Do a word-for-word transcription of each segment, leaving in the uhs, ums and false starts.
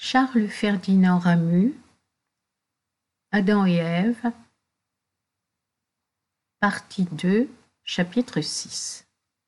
Charles Ferdinand Ramu, Adam et Ève, partie deux, chapitre six.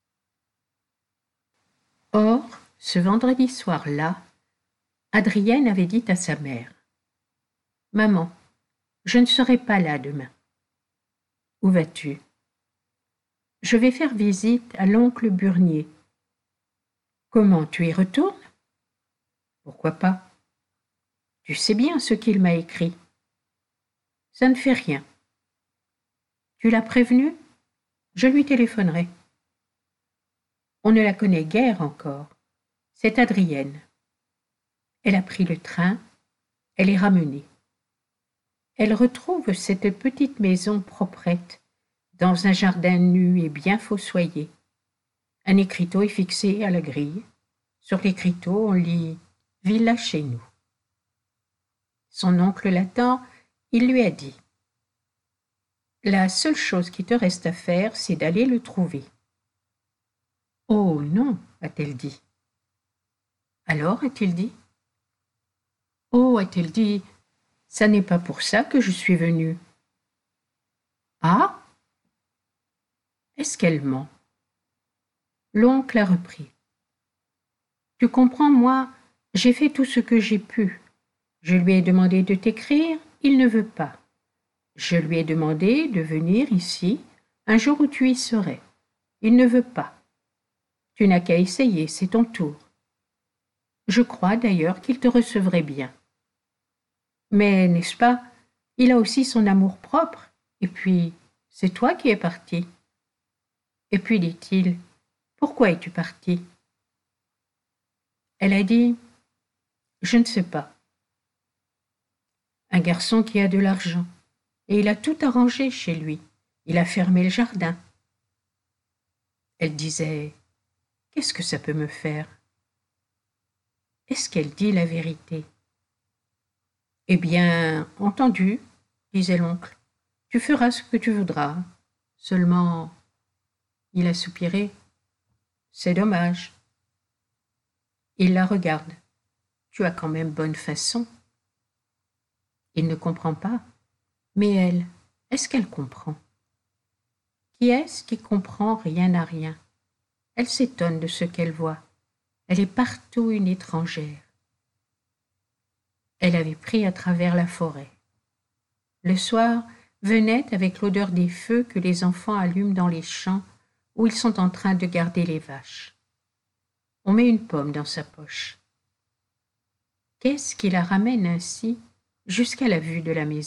Or, ce vendredi soir-là, Adrienne avait dit à sa mère: « Maman, je ne serai pas là demain. »« Où vas-tu ?»« Je vais faire visite à l'oncle Burnier. »« Comment, tu y retournes ?»« Pourquoi pas ? Tu sais bien ce qu'il m'a écrit. »« Ça ne fait rien. »« Tu l'as prévenu ? Je lui téléphonerai. » On ne la connaît guère encore. C'est Adrienne. Elle a pris le train, elle est ramenée. Elle retrouve cette petite maison proprette, dans un jardin nu et bien fossoyé. Un écriteau est fixé à la grille. Sur l'écriteau, on lit « Villa chez nous ». Son oncle l'attend, il lui a dit: « La seule chose qui te reste à faire, c'est d'aller le trouver. »« Oh non, a-t-elle dit. »« Alors, a-t-il dit. »« Oh, a-t-elle dit, ça n'est pas pour ça que je suis venue. »« Ah ? Est-ce qu'elle ment ?» L'oncle a repris. « Tu comprends, moi, j'ai fait tout ce que j'ai pu. Je lui ai demandé de t'écrire, il ne veut pas. Je lui ai demandé de venir ici un jour où tu y serais. Il ne veut pas. Tu n'as qu'à essayer, c'est ton tour. Je crois d'ailleurs qu'il te recevrait bien. Mais, n'est-ce pas, il a aussi son amour-propre, et puis c'est toi qui es parti. Et puis, dit-il, pourquoi es-tu parti ? Elle a dit, je ne sais pas. Un garçon qui a de l'argent, et il a tout arrangé chez lui. Il a fermé le jardin. Elle disait, qu'est-ce que ça peut me faire ? Est-ce qu'elle dit la vérité ? Eh bien, entendu, disait l'oncle, tu feras ce que tu voudras. Seulement, il a soupiré, c'est dommage. Il la regarde. Tu as quand même bonne façon. Il ne comprend pas. Mais elle, est-ce qu'elle comprend ? Qui est-ce qui comprend rien à rien ? Elle s'étonne de ce qu'elle voit. Elle est partout une étrangère. Elle avait pris à travers la forêt. Le soir venait avec l'odeur des feux que les enfants allument dans les champs où ils sont en train de garder les vaches. On met une pomme dans sa poche. Qu'est-ce qui la ramène ainsi jusqu'à la vue de la maison ?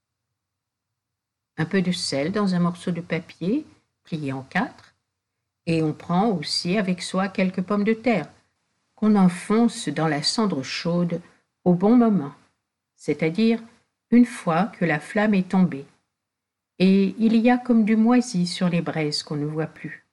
Un peu de sel dans un morceau de papier plié en quatre, et on prend aussi avec soi quelques pommes de terre qu'on enfonce dans la cendre chaude au bon moment, c'est-à-dire une fois que la flamme est tombée, et il y a comme du moisi sur les braises qu'on ne voit plus.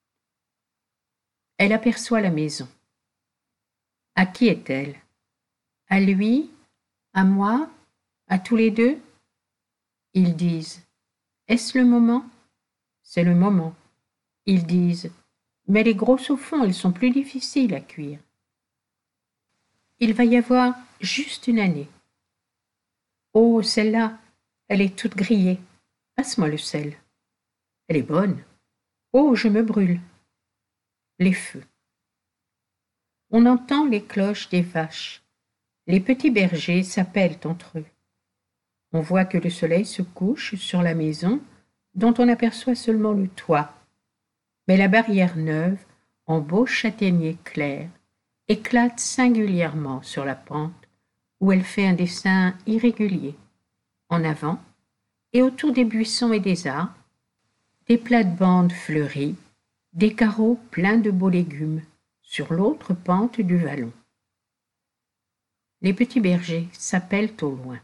Elle aperçoit la maison. À qui est-elle ? À lui ? À moi ? À tous les deux ? Ils disent: est-ce le moment ? C'est le moment. Ils disent: mais les grosses au fond, elles sont plus difficiles à cuire. Il va y avoir juste une année. Oh, celle-là, elle est toute grillée. Passe-moi le sel. Elle est bonne. Oh, je me brûle. Les feux. On entend les cloches des vaches. Les petits bergers s'appellent entre eux. On voit que le soleil se couche sur la maison, dont on aperçoit seulement le toit. Mais la barrière neuve, en beau châtaignier clair, éclate singulièrement sur la pente, où elle fait un dessin irrégulier. En avant, et autour des buissons et des arbres, des plates-bandes fleuries, des carreaux pleins de beaux légumes, sur l'autre pente du vallon. Les petits bergers s'appellent au loin.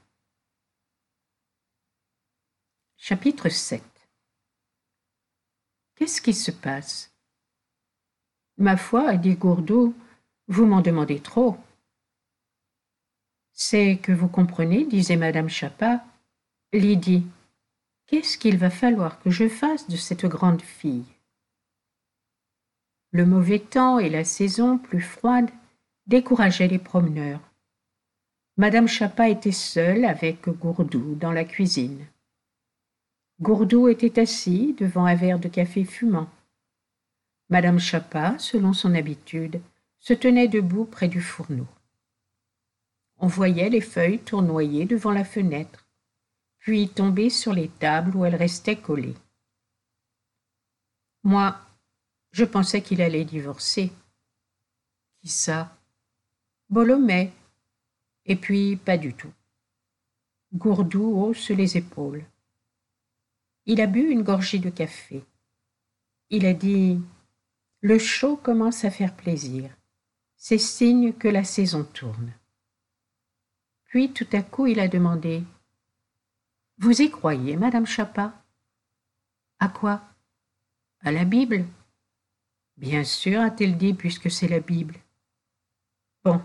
Chapitre sept. Qu'est-ce qui se passe ? Ma foi, dit Gourdeau, vous m'en demandez trop. C'est que vous comprenez, disait madame Chapa, Lydie, qu'est-ce qu'il va falloir que je fasse de cette grande fille ? Le mauvais temps et la saison plus froide décourageaient les promeneurs. Madame Chapa était seule avec Gourdou dans la cuisine. Gourdou était assis devant un verre de café fumant. Madame Chapa, selon son habitude, se tenait debout près du fourneau. On voyait les feuilles tournoyer devant la fenêtre, puis tomber sur les tables où elles restaient collées. Moi, je pensais qu'il allait divorcer. Qui ça? Bolomey. Et puis, pas du tout. Gourdou hausse les épaules. Il a bu une gorgée de café. Il a dit « Le chaud commence à faire plaisir. C'est signe que la saison tourne. » Puis tout à coup il a demandé « Vous y croyez, Madame Chapa ?»« À quoi ? À la Bible ?»« Bien sûr, a-t-elle dit, puisque c'est la Bible. »« Bon.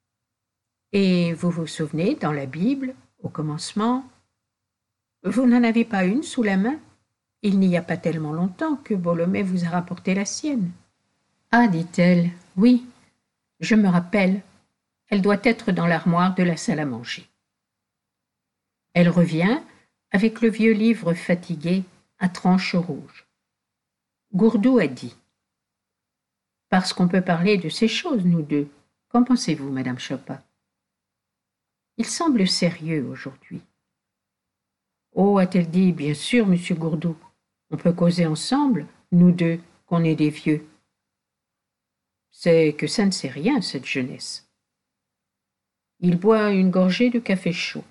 Et vous vous souvenez, dans la Bible, au commencement, vous n'en avez pas une sous la main? Il n'y a pas tellement longtemps que Bolomey vous a rapporté la sienne. »« Ah, dit-elle, oui, je me rappelle. Elle doit être dans l'armoire de la salle à manger. » Elle revient avec le vieux livre fatigué à tranches rouges. Gourdou a dit « Parce qu'on peut parler de ces choses, nous deux. Qu'en pensez-vous, Madame Chapa ?» Il semble sérieux aujourd'hui. « Oh, a-t-elle dit, bien sûr, Monsieur Gourdou. On peut causer ensemble, nous deux, qu'on est des vieux. C'est que ça ne sait rien, cette jeunesse. » Il boit une gorgée de café chaud.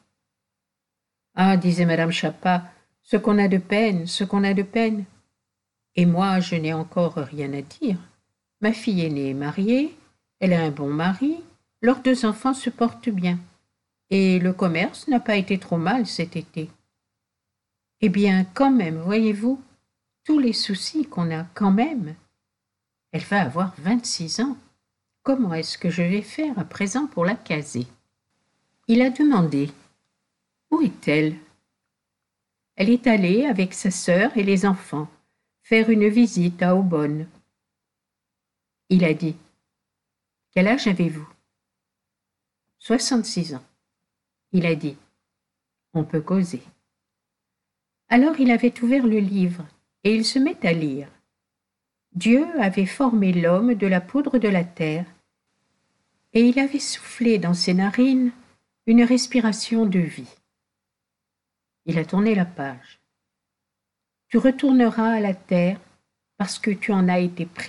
« Ah, disait Madame Chapa, ce qu'on a de peine, ce qu'on a de peine. Et moi, je n'ai encore rien à dire. Ma fille aînée est mariée, elle a un bon mari, leurs deux enfants se portent bien. Et le commerce n'a pas été trop mal cet été. Eh bien, quand même, voyez-vous, tous les soucis qu'on a quand même. Elle va avoir vingt-six ans. Comment est-ce que je vais faire à présent pour la caser ?» Il a demandé « Où est-elle » Elle est allée avec sa sœur et les enfants faire une visite à Aubonne. Il a dit « Quel âge avez-vous » ? « Soixante-six ans. » Il a dit « On peut causer. » Alors il avait ouvert le livre et il se met à lire. Dieu avait formé l'homme de la poudre de la terre et il avait soufflé dans ses narines une respiration de vie. Il a tourné la page. « Tu retourneras à la terre parce que tu en as été pris. »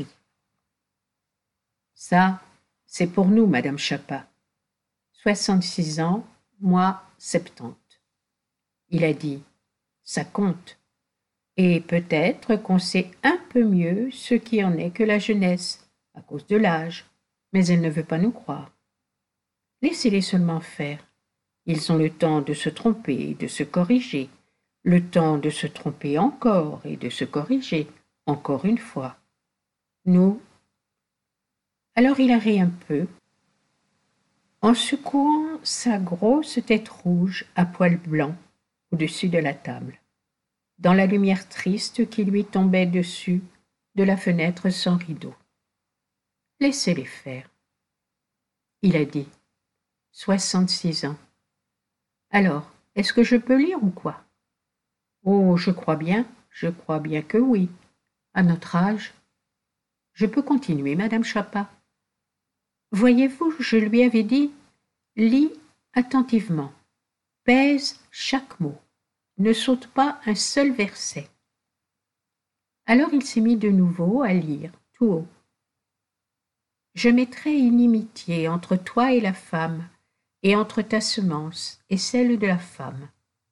Ça, c'est pour nous, Madame Chapa. Soixante-six ans, moi, septante. Il a dit « Ça compte. Et peut-être qu'on sait un peu mieux ce qui en est que la jeunesse, à cause de l'âge, mais elle ne veut pas nous croire. Laissez-les seulement faire. Ils ont le temps de se tromper et de se corriger, le temps de se tromper encore et de se corriger, encore une fois. Nous... » Alors il a ri un peu, en secouant sa grosse tête rouge à poils blancs au-dessus de la table, dans la lumière triste qui lui tombait dessus de la fenêtre sans rideau. « Laissez-les faire. » Il a dit « Soixante-six ans. Alors, est-ce que je peux lire ou quoi ? » Oh, je crois bien, je crois bien que oui. À notre âge. Je peux continuer, Madame Chapa. Voyez-vous, je lui avais dit, lis attentivement, pèse chaque mot, ne saute pas un seul verset. Alors il s'est mis de nouveau à lire, tout haut. Je mettrai inimitié entre toi et la femme, et entre ta semence et celle de la femme.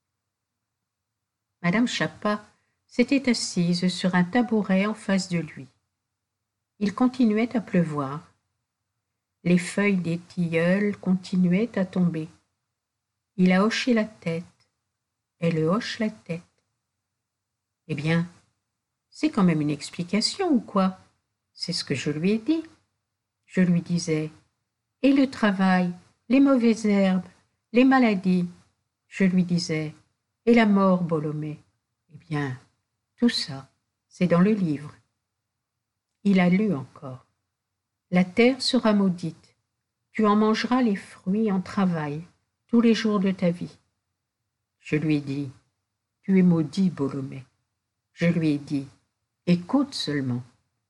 Madame Chapa s'était assise sur un tabouret en face de lui. Il continuait à pleuvoir. Les feuilles des tilleuls continuaient à tomber. Il a hoché la tête. Elle hoche la tête. Eh bien, c'est quand même une explication ou quoi? C'est ce que je lui ai dit. Je lui disais, et le travail, les mauvaises herbes, les maladies. Je lui disais, et la mort, Bolomey. Eh bien, tout ça, c'est dans le livre. Il a lu encore. La terre sera maudite. Tu en mangeras les fruits en travail. tous les jours de ta vie. Je lui ai dit, tu es maudit, Bolomey. Je lui ai dit, écoute seulement.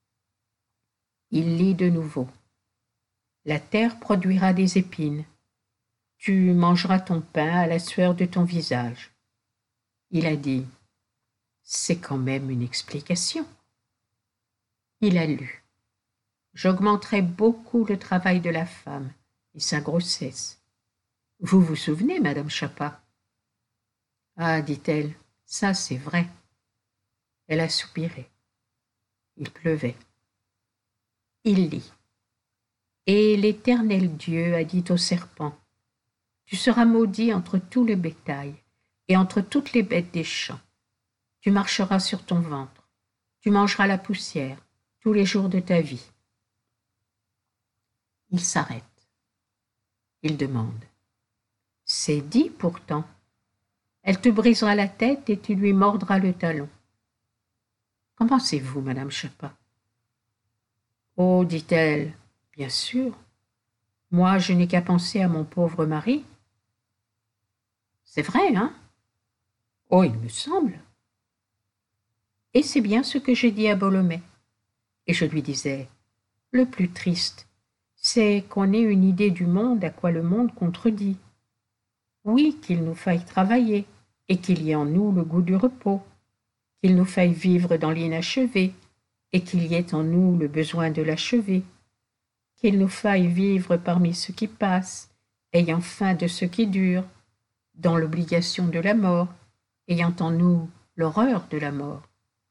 Il lit de nouveau. La terre produira des épines. Tu mangeras ton pain à la sueur de ton visage. Il a dit, c'est quand même une explication. Il a lu. J'augmenterai beaucoup le travail de la femme et sa grossesse. Vous vous souvenez, madame Chapa? Ah, dit-elle, ça c'est vrai. Elle a soupiré. Il pleuvait. Il lit. Et l'Éternel Dieu a dit au serpent, tu seras maudit entre tout le bétail et entre toutes les bêtes des champs. Tu marcheras sur ton ventre. Tu mangeras la poussière tous les jours de ta vie. Il s'arrête. Il demande. C'est dit pourtant. Elle te brisera la tête et tu lui mordras le talon. Qu'en pensez-vous, madame Chapa? Oh, dit-elle, bien sûr. Moi, je n'ai qu'à penser à mon pauvre mari. C'est vrai, hein? Oh, il me semble. Et c'est bien ce que j'ai dit à Bolomey. Et je lui disais, le plus triste, c'est qu'on ait une idée du monde à quoi le monde contredit. Oui, qu'il nous faille travailler, et qu'il y ait en nous le goût du repos, qu'il nous faille vivre dans l'inachevé, et qu'il y ait en nous le besoin de l'achever, qu'il nous faille vivre parmi ceux qui passent, ayant faim de ce qui dure, dans l'obligation de la mort, ayant en nous l'horreur de la mort.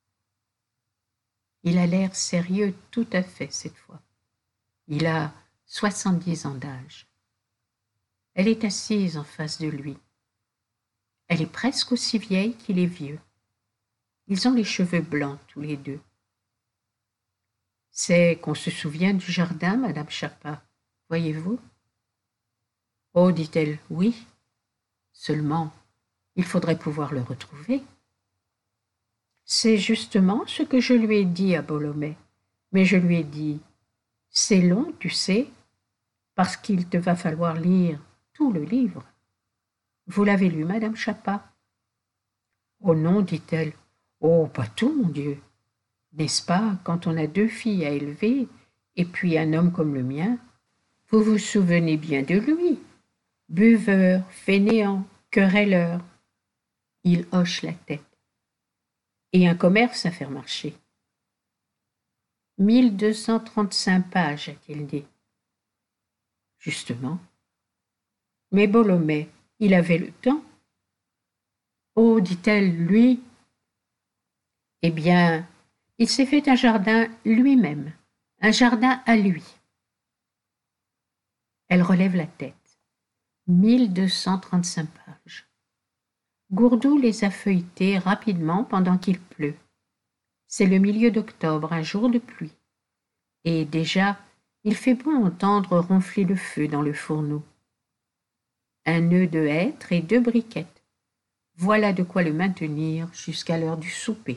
Il a l'air sérieux tout à fait cette fois. Il a soixante-dix ans d'âge. Elle est assise en face de lui. Elle est presque aussi vieille qu'il est vieux. Ils ont les cheveux blancs tous les deux. C'est qu'on se souvient du jardin, madame Chapa, voyez-vous? Oh, dit-elle, oui. Seulement, il faudrait pouvoir le retrouver. C'est justement ce que je lui ai dit à Bolomey. Mais je lui ai dit, c'est long, tu sais, parce qu'il te va falloir lire tout le livre. Vous l'avez lu, madame Chapa? Oh non, dit-elle. Oh, pas tout, mon Dieu. N'est-ce pas, quand on a deux filles à élever, et puis un homme comme le mien? Vous vous souvenez bien de lui. Buveur, fainéant, querelleur. Il hoche la tête. Et un commerce à faire marcher. mille deux cent trente-cinq pages, a-t-il dit. Justement. Mais Bolomey, il avait le temps. Oh, dit-elle, lui. Eh bien, il s'est fait un jardin lui-même, un jardin à lui. Elle relève la tête. mille deux cent trente-cinq pages. Gourdou les a feuilletés rapidement pendant qu'il pleut. C'est le milieu d'octobre, un jour de pluie. Et déjà, il fait bon entendre ronfler le feu dans le fourneau. Un nœud de hêtre et deux briquettes. Voilà de quoi le maintenir jusqu'à l'heure du souper.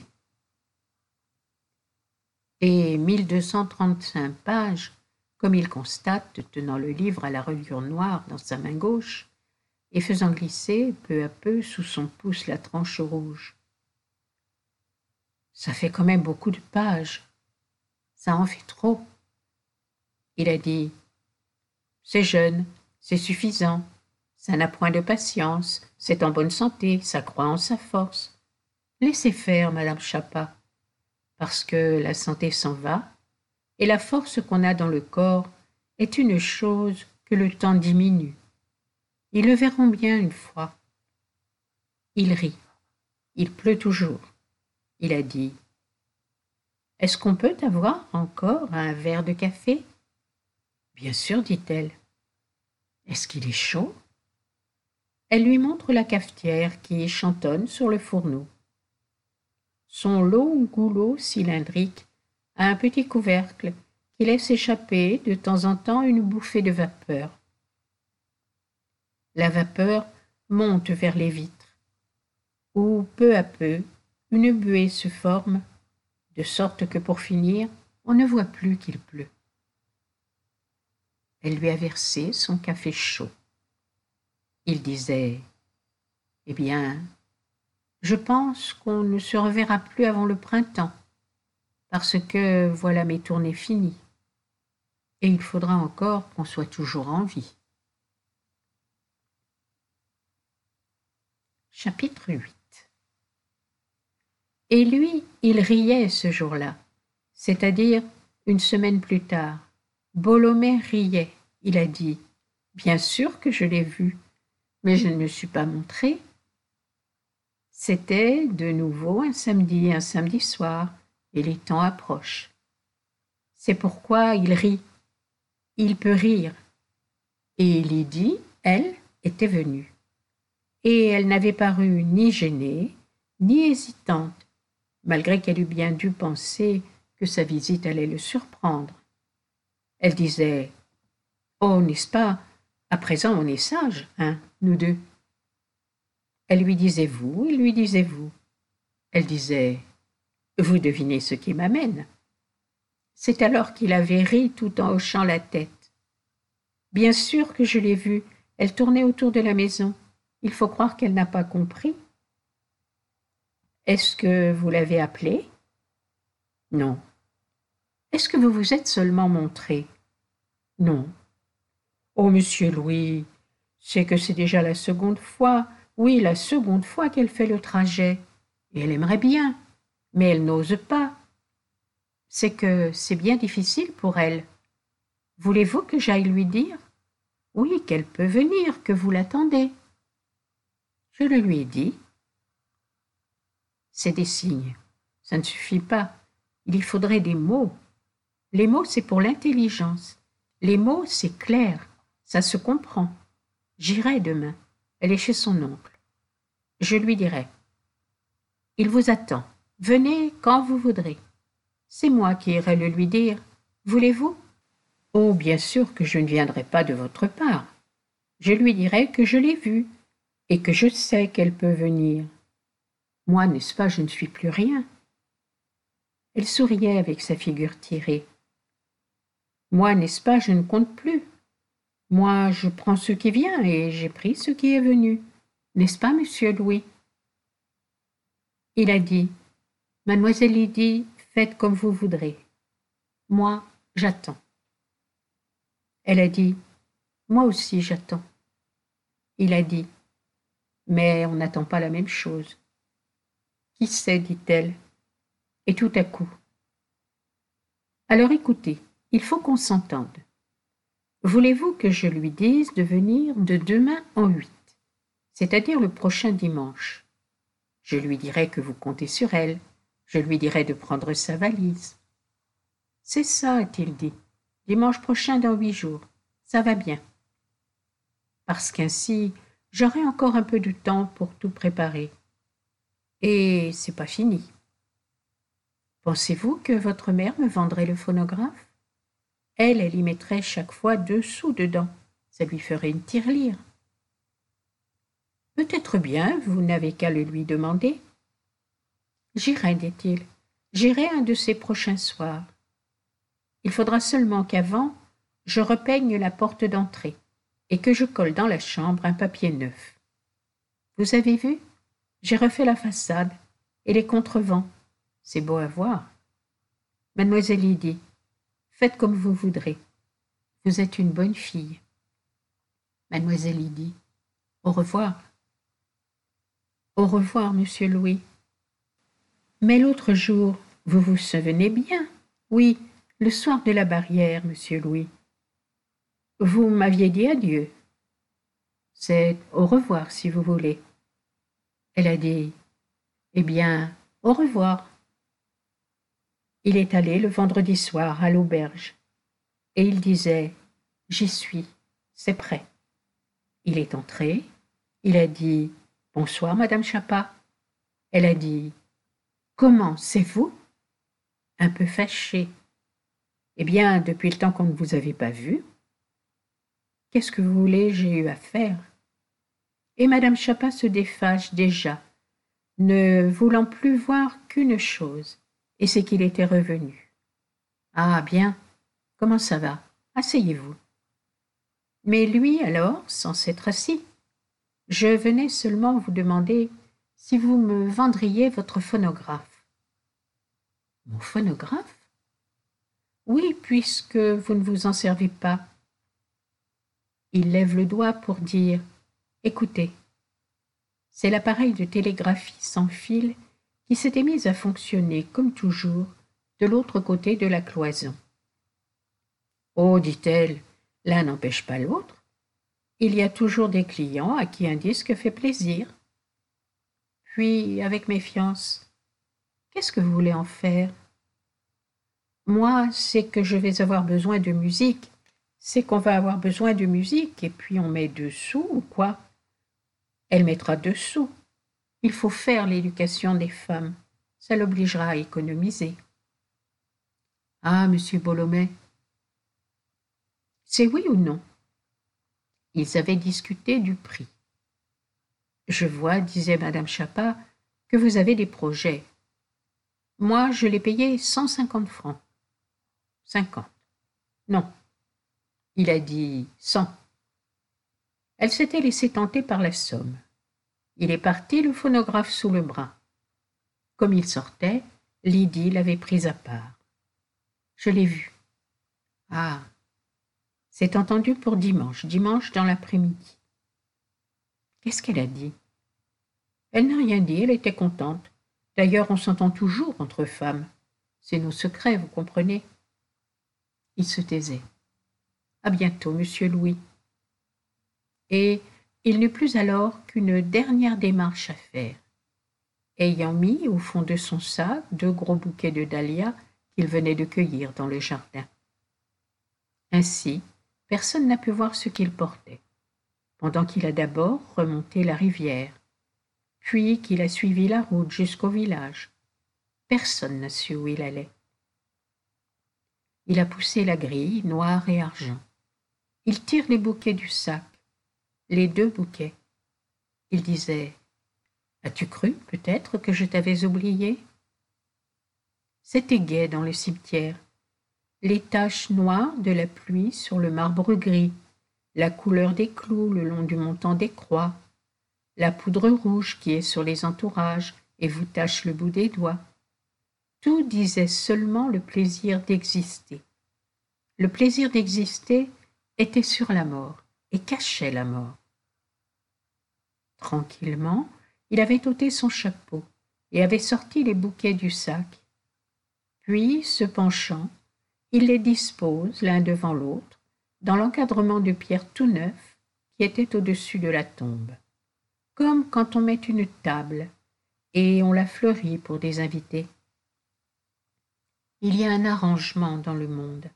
Et mille deux cent trente-cinq pages, comme il constate, tenant le livre à la reliure noire dans sa main gauche, et faisant glisser peu à peu sous son pouce la tranche rouge. Ça fait quand même beaucoup de pages. Ça en fait trop. Il a dit, c'est jeune, c'est suffisant, ça n'a point de patience, c'est en bonne santé, ça croit en sa force. Laissez faire, madame Chapa, parce que la santé s'en va, et la force qu'on a dans le corps est une chose que le temps diminue. Ils le verront bien une fois. Il rit. Il pleut toujours. Il a dit, « Est-ce qu'on peut avoir encore un verre de café ?» « Bien sûr, dit-elle. »« Est-ce qu'il est chaud ?» Elle lui montre la cafetière qui chantonne sur le fourneau. Son long goulot cylindrique a un petit couvercle qui laisse échapper de temps en temps une bouffée de vapeur. La vapeur monte vers les vitres, où peu à peu une buée se forme, de sorte que pour finir, on ne voit plus qu'il pleut. Elle lui a versé son café chaud. Il disait « Eh bien, je pense qu'on ne se reverra plus avant le printemps, parce que voilà mes tournées finies, et il faudra encore qu'on soit toujours en vie. » Chapitre huit. Et lui, il riait ce jour-là, c'est-à-dire une semaine plus tard. Bolomé riait. Il a dit « Bien sûr que je l'ai vu, mais je ne me suis pas montré. » C'était de nouveau un samedi, un samedi soir, et les temps approchent. C'est pourquoi il rit. Il peut rire. Et Lydie, elle, était venue. Et elle n'avait paru ni gênée, ni hésitante, malgré qu'elle eût bien dû penser que sa visite allait le surprendre. Elle disait « Oh, n'est-ce pas, à présent on est sages, hein, nous deux ?» Elle lui disait « vous », il lui disait « vous ». Elle disait « vous devinez ce qui m'amène ». C'est alors qu'il avait ri tout en hochant la tête. « Bien sûr que je l'ai vue, elle tournait autour de la maison. Il faut croire qu'elle n'a pas compris. »« Est-ce que vous l'avez appelée ?»« Non. »« Est-ce que vous vous êtes seulement montré ?»« Non. »« Oh, monsieur Louis, c'est que c'est déjà la seconde fois, oui, la seconde fois qu'elle fait le trajet. Et elle aimerait bien, mais elle n'ose pas. C'est que c'est bien difficile pour elle. Voulez-vous que j'aille lui dire ? Oui, qu'elle peut venir, que vous l'attendez. » Je le lui ai dit. C'est des signes. Ça ne suffit pas. Il y faudrait des mots. Les mots, c'est pour l'intelligence. Les mots, c'est clair. Ça se comprend. J'irai demain. Elle est chez son oncle. Je lui dirai. Il vous attend. Venez quand vous voudrez. C'est moi qui irai le lui dire. Voulez-vous ? Oh, bien sûr que je ne viendrai pas de votre part. Je lui dirai que je l'ai vue et que je sais qu'elle peut venir. Moi, n'est-ce pas, je ne suis plus rien. Elle souriait avec sa figure tirée. Moi, n'est-ce pas, je ne compte plus. Moi, je prends ce qui vient et j'ai pris ce qui est venu. N'est-ce pas, monsieur Louis ? Il a dit, « Mademoiselle Lydie, faites comme vous voudrez. Moi, j'attends. » Elle a dit, « Moi aussi, j'attends. » Il a dit, « Mais on n'attend pas la même chose. » « Qui sait, dit-elle, et tout à coup. Alors écoutez, il faut qu'on s'entende. Voulez-vous que je lui dise de venir de demain en huit, c'est-à-dire le prochain dimanche? Je lui dirai que vous comptez sur elle, je lui dirai de prendre sa valise. C'est ça, a-t-il dit, dimanche prochain dans huit jours, ça va bien. Parce qu'ainsi, j'aurai encore un peu de temps pour tout préparer. Et c'est pas fini. Pensez-vous que votre mère me vendrait le phonographe? Elle, elle y mettrait chaque fois deux sous dedans. Ça lui ferait une tirelire. Peut-être bien, vous n'avez qu'à le lui demander. J'irai, dit-il. J'irai un de ces prochains soirs. Il faudra seulement qu'avant, je repeigne la porte d'entrée et que je colle dans la chambre un papier neuf. Vous avez vu? J'ai refait la façade et les contrevents. C'est beau à voir. Mademoiselle Lydie, faites comme vous voudrez. Vous êtes une bonne fille. Mademoiselle Lydie, au revoir. Au revoir, monsieur Louis. Mais l'autre jour, vous vous souvenez bien? Oui, le soir de la barrière, monsieur Louis. Vous m'aviez dit adieu. C'est au revoir, si vous voulez. Elle a dit, eh bien, au revoir. Il est allé le vendredi soir à l'auberge, et il disait, j'y suis, c'est prêt. Il est entré, il a dit, bonsoir, madame Chapa. Elle a dit, comment, c'est vous? Un peu fâchée. Eh bien, depuis le temps qu'on ne vous avait pas vu. Qu'est-ce que vous voulez, j'ai eu à faire? Et madame Chapa se défâche déjà, ne voulant plus voir qu'une chose, et c'est qu'il était revenu. Ah bien, comment ça va? Asseyez-vous. Mais lui alors, sans s'être assis, Je venais seulement vous demander si vous me vendriez votre phonographe. » »« Mon phonographe ? » ?»« Oui, puisque vous ne vous en servez pas. » Il lève le doigt pour dire « Écoutez. » C'est l'appareil de télégraphie sans fil qui s'était mis à fonctionner, comme toujours, de l'autre côté de la cloison. « Oh, dit-elle, l'un n'empêche pas l'autre. Il y a toujours des clients à qui un disque fait plaisir. » Puis, avec méfiance, « Qu'est-ce que vous voulez en faire ? » ?»« Moi, c'est que je vais avoir besoin de musique. C'est qu'on va avoir besoin de musique, et puis on met deux sous, ou quoi ? » ?»« Elle mettra deux sous. Il faut faire l'éducation des femmes. Ça l'obligera à économiser. » »« Ah, monsieur Bolomey. » »« C'est oui ou non ? » Ils avaient discuté du prix. « Je vois, disait madame Chapa, que vous avez des projets. Moi, je l'ai payé cent cinquante francs. Cinquante. Non. Il a dit cent. Elle s'était laissée tenter par la somme. Il est parti, le phonographe sous le bras. Comme il sortait, Lydie l'avait pris à part. Je l'ai vu. Ah, c'est entendu pour dimanche, dimanche dans l'après-midi. Qu'est-ce qu'elle a dit ? Elle n'a rien dit, elle était contente. D'ailleurs, on s'entend toujours entre femmes. C'est nos secrets, vous comprenez ? Il se taisait. À bientôt, monsieur Louis. Et il n'eut plus alors qu'une dernière démarche à faire. Ayant mis au fond de son sac deux gros bouquets de dahlias qu'il venait de cueillir dans le jardin. Ainsi, personne n'a pu voir ce qu'il portait, pendant qu'il a d'abord remonté la rivière, puis qu'il a suivi la route jusqu'au village. Personne n'a su où il allait. Il a poussé la grille, noire et argent. Il tire les bouquets du sac, les deux bouquets. Il disait « As-tu cru, peut-être, que je t'avais oublié ?» C'était gai dans le cimetière. Les taches noires de la pluie sur le marbre gris, la couleur des clous le long du montant des croix, la poudre rouge qui est sur les entourages et vous tache le bout des doigts. Tout disait seulement le plaisir d'exister. Le plaisir d'exister était sur la mort et cachait la mort. Tranquillement, il avait ôté son chapeau et avait sorti les bouquets du sac. Puis, se penchant, il les dispose l'un devant l'autre dans l'encadrement de pierre tout neuf qui était au-dessus de la tombe, comme quand on met une table et on la fleurit pour des invités. Il y a un arrangement dans le monde.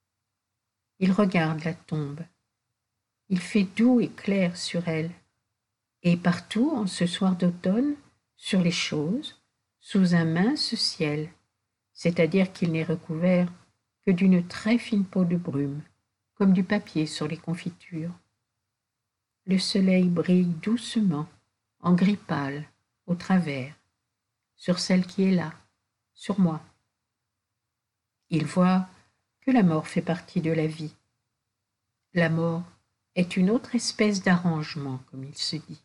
Il regarde la tombe. Il fait doux et clair sur elle. Et partout, en ce soir d'automne, sur les choses, sous un mince ciel, c'est-à-dire qu'il n'est recouvert que d'une très fine peau de brume, comme du papier sur les confitures. Le soleil brille doucement, en gris pâle, au travers, sur celle qui est là, sur moi. Il voit que la mort fait partie de la vie. La mort est une autre espèce d'arrangement, comme il se dit.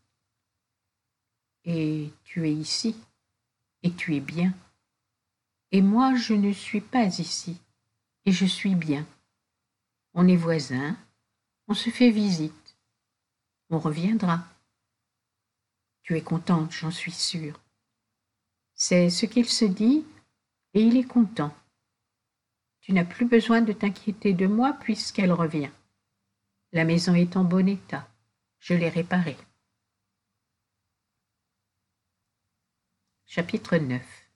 Et tu es ici, et tu es bien. Et moi, je ne suis pas ici, et je suis bien. On est voisins, on se fait visite, on reviendra. Tu es contente, j'en suis sûre. C'est ce qu'il se dit, et il est content. Tu n'as plus besoin de t'inquiéter de moi puisqu'elle revient. La maison est en bon état, je l'ai réparée. Chapitre neuf.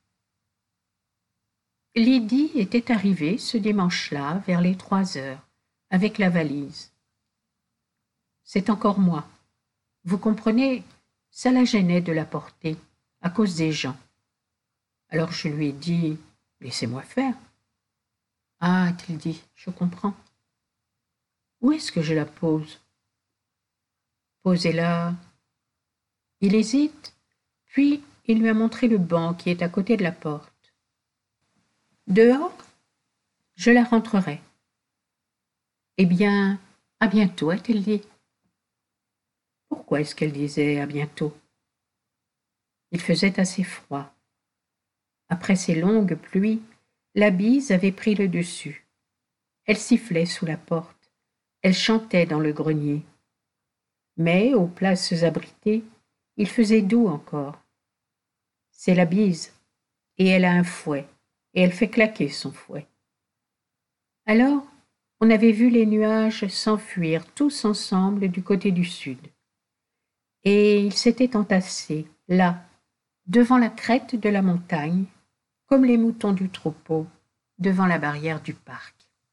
Lydie était arrivée ce dimanche-là vers les trois heures, avec la valise. C'est encore moi. Vous comprenez, ça la gênait de la porter, à cause des gens. Alors je lui ai dit, laissez-moi faire. Ah, a-t-il dit, je comprends. Où est-ce que je la pose? Posez-la. Il hésite, puis il lui a montré le banc qui est à côté de la porte. Dehors, je la rentrerai. Eh bien, à bientôt, a-t-il dit. Pourquoi est-ce qu'elle disait « à bientôt » ? Il faisait assez froid. Après ces longues pluies, la bise avait pris le dessus. Elle sifflait sous la porte, elle chantait dans le grenier. Mais aux places abritées, il faisait doux encore. C'est la bise, et elle a un fouet, et elle fait claquer son fouet. Alors, on avait vu les nuages s'enfuir tous ensemble du côté du sud. Et ils s'étaient entassés, là, devant la crête de la montagne, comme les moutons du troupeau, devant la barrière du parc.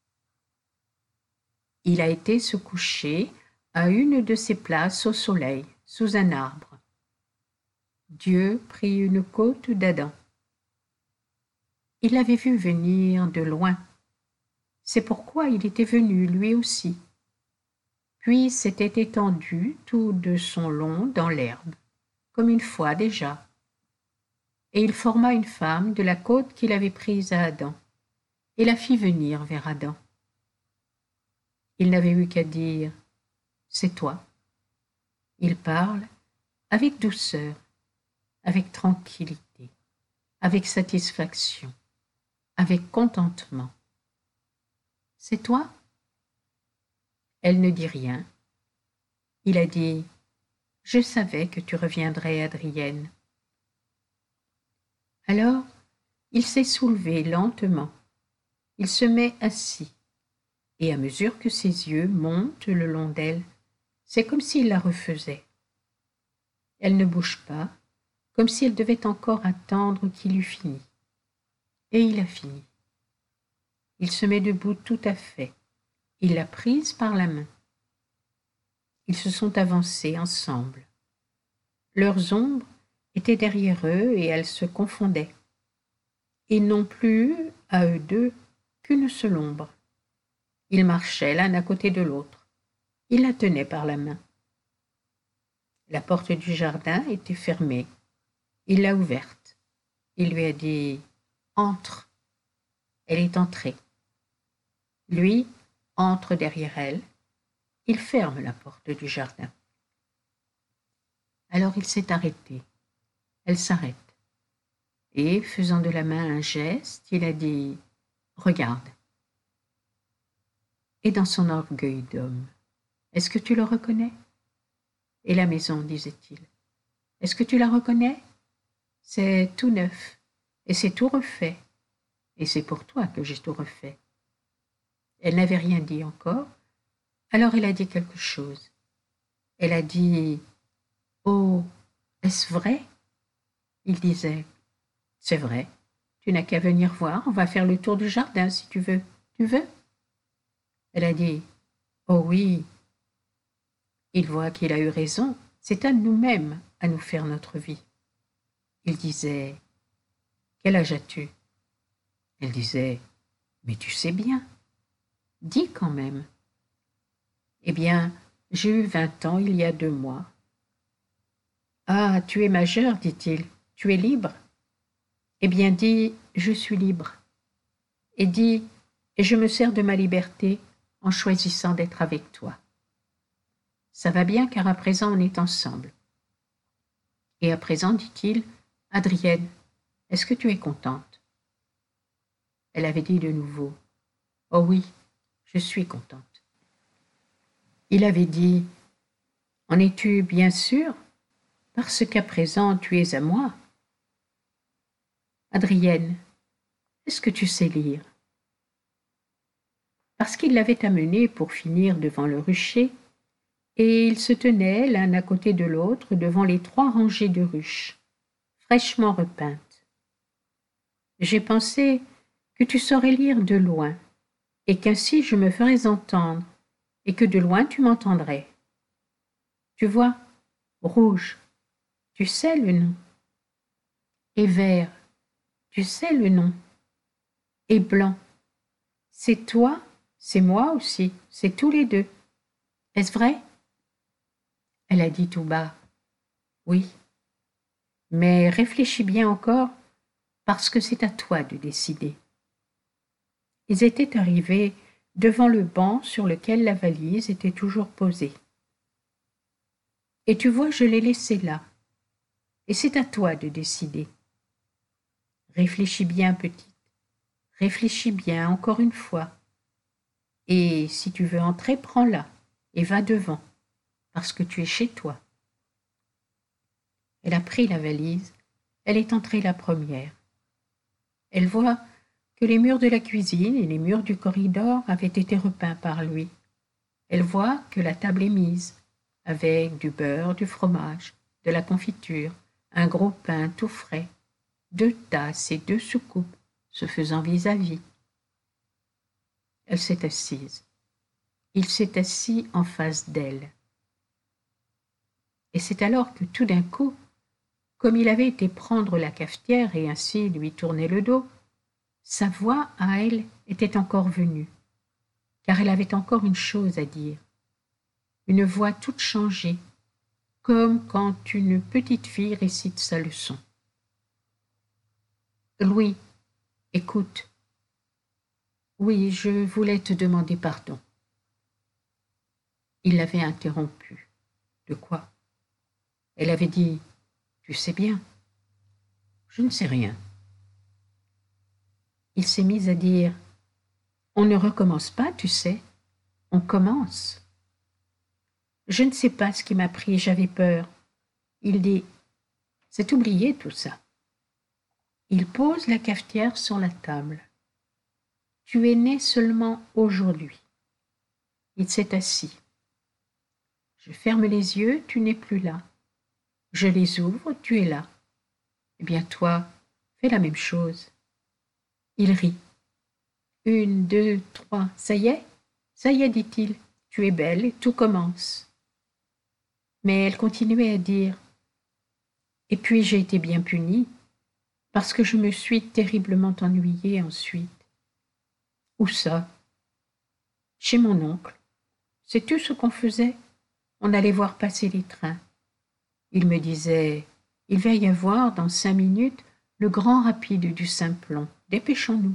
Il a été se coucher à une de ces places au soleil, sous un arbre. Dieu prit une côte d'Adam. Il l'avait vu venir de loin. C'est pourquoi il était venu lui aussi. Puis s'était étendu tout de son long dans l'herbe, comme une fois déjà. Et il forma une femme de la côte qu'il avait prise à Adam, et la fit venir vers Adam. Il n'avait eu qu'à dire « c'est toi ». Il parle avec douceur, avec tranquillité, avec satisfaction, avec contentement. « C'est toi ?» Elle ne dit rien. Il a dit « je savais que tu reviendrais, Adrienne ». Alors, il s'est soulevé lentement. Il se met assis. Et à mesure que ses yeux montent le long d'elle, c'est comme s'il la refaisait. Elle ne bouge pas, comme si elle devait encore attendre qu'il eût fini. Et il a fini. Il se met debout tout à fait. Il l'a prise par la main. Ils se sont avancés ensemble. Leurs ombres étaient derrière eux et elles se confondaient. Ils n'ont plus, à eux deux, qu'une seule ombre. Ils marchaient l'un à côté de l'autre. Il la tenait par la main. La porte du jardin était fermée. Il l'a ouverte. Il lui a dit « Entre ». Elle est entrée. Lui entre derrière elle. Il ferme la porte du jardin. Alors il s'est arrêté. Elle s'arrête. Et, faisant de la main un geste, il a dit « Regarde ». Et dans son orgueil d'homme, « Est-ce que tu le reconnais ?» Et la maison, disait-il, « Est-ce que tu la reconnais ? C'est tout neuf, et c'est tout refait, et c'est pour toi que j'ai tout refait. » Elle n'avait rien dit encore, alors elle a dit quelque chose. Elle a dit « Oh, est-ce vrai ?» Il disait « C'est vrai, tu n'as qu'à venir voir, on va faire le tour du jardin si tu veux. Tu veux ?» Elle a dit « Oh oui !» Il voit qu'il a eu raison, c'est à nous-mêmes à nous faire notre vie. Il disait « Quel âge as-tu » Elle disait « Mais tu sais bien. Dis quand même. » Eh bien, j'ai eu vingt ans il y a deux mois. Ah, tu es majeur, dit-il, tu es libre. Eh bien, dis, je suis libre. Et dis, et je me sers de ma liberté en choisissant d'être avec toi. Ça va bien car à présent on est ensemble. Et à présent, dit-il, Adrienne, est-ce que tu es contente ? Elle avait dit de nouveau, oh oui, je suis contente. Il avait dit, en es-tu bien sûr ? Parce qu'à présent tu es à moi. Adrienne, est-ce que tu sais lire ? Parce qu'il l'avait amenée pour finir devant le rucher, et ils se tenaient l'un à côté de l'autre devant les trois rangées de ruches, fraîchement repeintes. J'ai pensé que tu saurais lire de loin, et qu'ainsi je me ferais entendre, et que de loin tu m'entendrais. Tu vois, rouge, tu sais le nom. Et vert, tu sais le nom. Et blanc, c'est toi, c'est moi aussi, c'est tous les deux. Est-ce vrai ? Elle a dit tout bas, oui. Mais réfléchis bien encore, parce que c'est à toi de décider. Ils étaient arrivés devant le banc sur lequel la valise était toujours posée. Et tu vois, je l'ai laissé là. Et c'est à toi de décider. Réfléchis bien, petite. Réfléchis bien, encore une fois. Et si tu veux entrer, prends-la et va devant, parce que tu es chez toi. Elle a pris la valise. Elle est entrée la première. Elle voit que les murs de la cuisine et les murs du corridor avaient été repeints par lui. Elle voit que la table est mise, avec du beurre, du fromage, de la confiture, un gros pain tout frais, deux tasses et deux soucoupes se faisant vis-à-vis. Elle s'est assise. Il s'est assis en face d'elle. Et c'est alors que tout d'un coup, comme il avait été prendre la cafetière et ainsi lui tourner le dos, sa voix à elle était encore venue, car elle avait encore une chose à dire. Une voix toute changée, comme quand une petite fille récite sa leçon. « Louis, écoute. Oui, je voulais te demander pardon. » Il l'avait interrompue. De quoi? Elle avait dit « Tu sais bien. » Je ne sais rien. Il s'est mis à dire « On ne recommence pas, tu sais. On commence. » Je ne sais pas ce qui m'a pris, j'avais peur. Il dit « C'est oublié tout ça. » Il pose la cafetière sur la table. « Tu es né seulement aujourd'hui. » Il s'est assis. Je ferme les yeux, tu n'es plus là. Je les ouvre, tu es là. Eh bien toi, fais la même chose. Il rit. Une, deux, trois, ça y est? Ça y est, dit-il. Tu es belle et tout commence. Mais elle continuait à dire. Et puis j'ai été bien punie, parce que je me suis terriblement ennuyée ensuite. Où ça? Chez mon oncle. Sais-tu ce qu'on faisait? On allait voir passer les trains. Il me disait, il va y avoir dans cinq minutes le grand rapide du Simplon. Dépêchons-nous.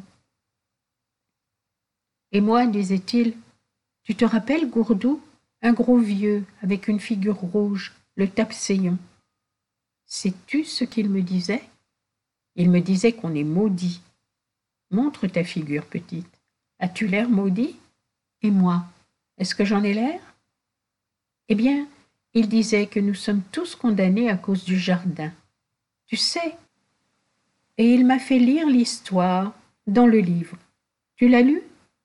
Et moi, disait-il, tu te rappelles, Gourdou, un gros vieux avec une figure rouge, le Tapseillon. Sais-tu ce qu'il me disait? Il me disait qu'on est maudit. Montre ta figure, petite. As-tu l'air maudit? Et moi, est-ce que j'en ai l'air? Eh bien, il disait que nous sommes tous condamnés à cause du jardin. Tu sais. Et il m'a fait lire l'histoire dans le livre. Tu l'as lu?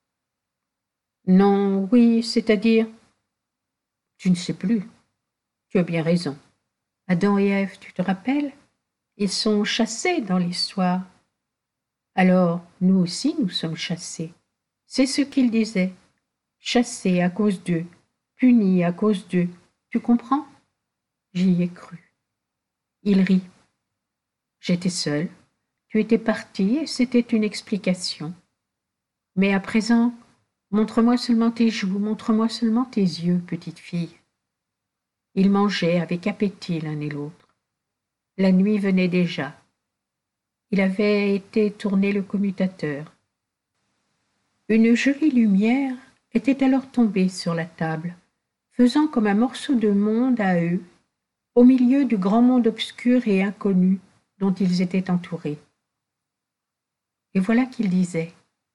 Non, oui, c'est-à-dire. Tu ne sais plus. Tu as bien raison. Adam et Ève, tu te rappelles? Ils sont chassés dans l'histoire. Alors, nous aussi, nous sommes chassés. C'est ce qu'il disait. Chassés à cause d'eux, punis à cause d'eux. Tu comprends? J'y ai cru. Il rit. J'étais seule. Tu étais partie et c'était une explication. Mais à présent, montre-moi seulement tes joues, montre-moi seulement tes yeux, petite fille. Ils mangeaient avec appétit l'un et l'autre. La nuit venait déjà. Il avait été tourner le commutateur. Une jolie lumière était alors tombée sur la table, faisant comme un morceau de monde à eux, au milieu du grand monde obscur et inconnu dont ils étaient entourés. Et voilà qu'il disait.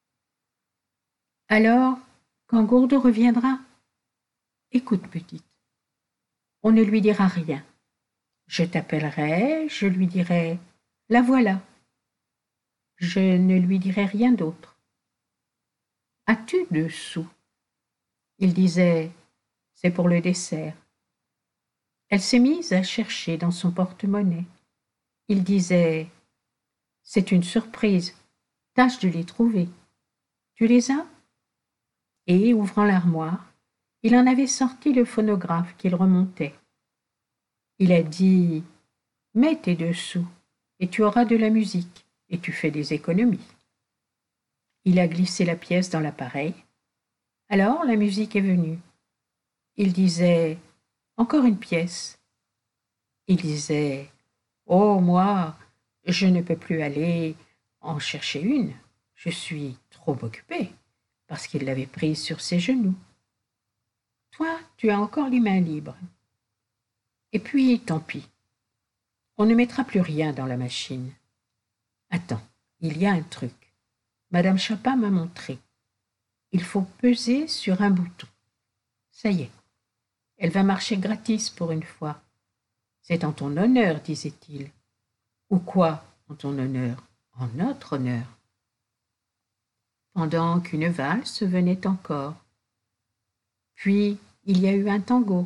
Alors, quand Gourdou reviendra, écoute, petite, on ne lui dira rien. Je t'appellerai, je lui dirai, la voilà. Je ne lui dirai rien d'autre. As-tu deux sous? Il disait, c'est pour le dessert. Elle s'est mise à chercher dans son porte-monnaie. Il disait, c'est une surprise, tâche de les trouver. Tu les as? Et, ouvrant l'armoire, il en avait sorti le phonographe qu'il remontait. Il a dit, mets tes deux sous, et tu auras de la musique, et tu fais des économies. Il a glissé la pièce dans l'appareil. Alors la musique est venue. Il disait, encore une pièce. Il disait, oh, moi, je ne peux plus aller en chercher une. Je suis trop occupé, parce qu'il l'avait prise sur ses genoux. Toi, tu as encore les mains libres. Et puis, tant pis. On ne mettra plus rien dans la machine. Attends, il y a un truc. Madame Chapin m'a montré. Il faut peser sur un bouton. Ça y est. Elle va marcher gratis pour une fois. C'est en ton honneur, disait-il. Ou quoi, en ton honneur? En notre honneur. Pendant qu'une valse venait encore. Puis, il y a eu un tango.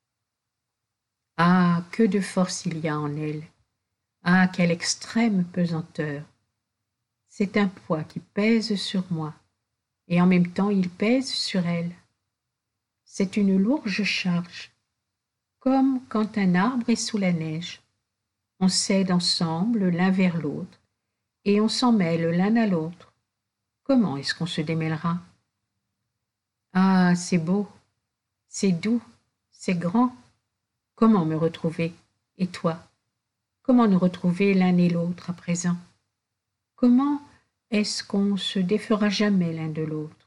Ah, que de force il y a en elle! Ah, quelle extrême pesanteur! C'est un poids qui pèse sur moi, et en même temps il pèse sur elle. C'est une lourde charge, comme quand un arbre est sous la neige. On cède ensemble l'un vers l'autre, et on s'en mêle l'un à l'autre. Comment est-ce qu'on se démêlera? Ah, c'est beau, c'est doux, c'est grand. Comment me retrouver? Et toi? Comment nous retrouver l'un et l'autre à présent? Comment est-ce qu'on se défera jamais l'un de l'autre?